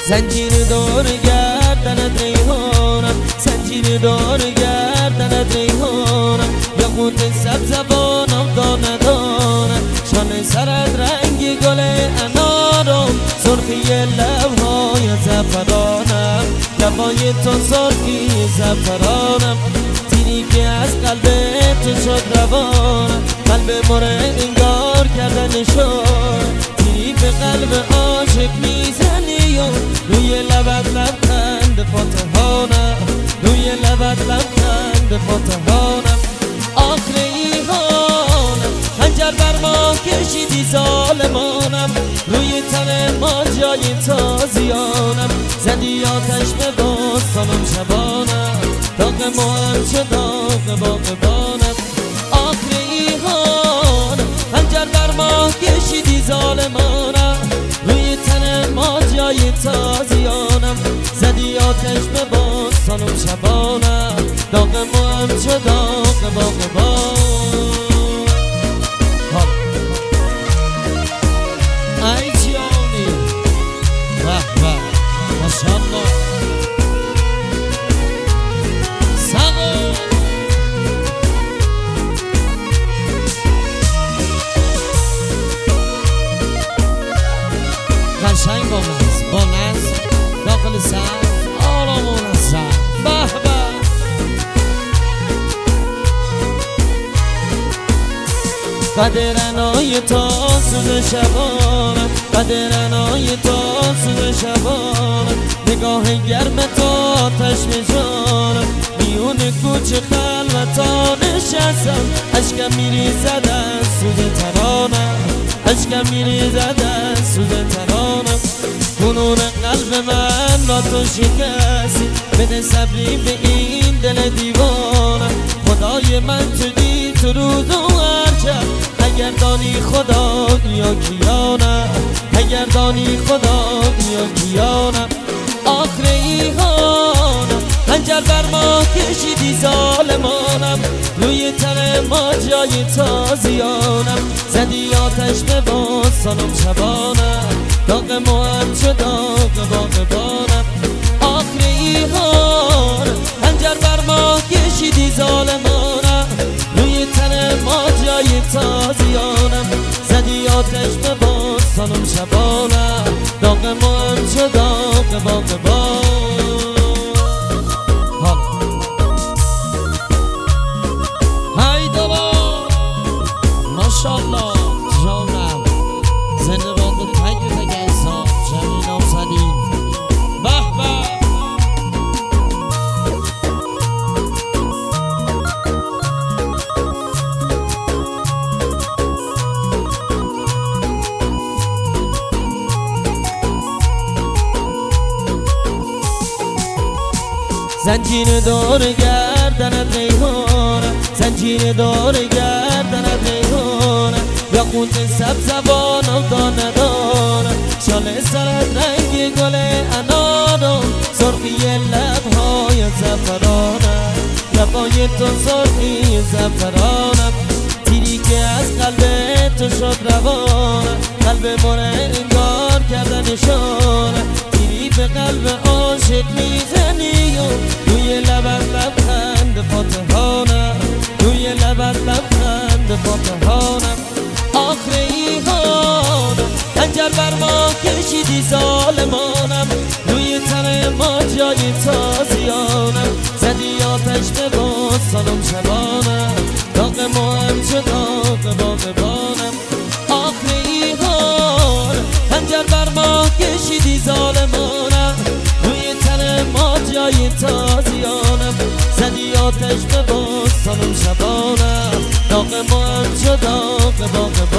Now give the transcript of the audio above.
زنجیر دور گردنت ریحانم، زنجیر دور گردنت ریحانم، یاقوت سبزبانم دانه دانم، شانه سرت رنگ گل انارم، سرخی لبهای زعفرانم، لبای تو سرخی زعفرانم، تیری که از قلب تو شد روانم، قلب مره انگار کردن شد، تیری به قلب عاشق میزنی و روی لبت لبخند فاتحانم، روی لبت لبخند فاتحانم. آخر ایهانم خنجر بر ما کشیدی ظالمانم، روی تن ما جای تازیانم، زدی آتش به باستانم شبانم، داغ ما همچه داغ باغبانم. آخر ایهانم خنجر بر ما کشیدی ظالمانم، روی تن ما جای تازیانم، زدی آتش به باستانم شبانم، داغ ما همچه داغ باغبانم. ای جانی به به ماشاءالله سقو قشنگ با نز داخل سر آرام و نزد به به. قدرنای تا سوز شبانم، قدرنای تا سوز شبانم، نگاه گرم تا آتش میجانم، میون کوچه خلوتا نشستم، اشکم میریزد از سوز ترانم، اشکم میریزد از سوز ترانم. کنون قلب من را تو شکستی، بده صبری به این دل دیوانم، خدای من تو دی تو روز و هرشب، اگر دانی خدا یا کیانم، اگر دانی خدا یا کیانم. آخر ایهانم خنجر بر ما کشیدی ظالمانم، روی تن ما جای تازیانم، زدی آتش به باستانم شبانم، داغ ما همچه داغ باغبانم. آخر ایهانم خنجر بر ما کشیدی ظالمانم، روی تن ما جای تازیانم، زدی آتش به باستانم شبانم، داغ ما همچه داغ باغبانم. های دابا ماشاءالله جانم، زنده باقی تنگ حساب جمعی نامزدین به به. زنجیر دور گردنت ریحانم، زنجیر دور گردنت ریحانم، یاقوت سبزبانم دانه دانم، شانه سرت رنگ گل انارم، سرخی لبهای زعفرانم، لبای تو سرخی زعفرانم، تیری که از قلب تو شد روانم، قلب مره انگار کردن شانم، تیری به قلب عاشق میزنی و روی لبت لبخند فاتحانم، روی لبت لبخند فاتحانم. آخر ایهانم خنجر بر ما کشیدی ظالمانم، روی تن ما جای تازیانم، زدی آتش به باستانم شبانم، داغ ما همچه داغ باغبانم. آخر ایهانم خنجر بر ما کشیدی ظالمانم، روی تن ما جای تازیانم، زدی آتش به باستانم شبانم، داغ ما همچه داغ باغبانم.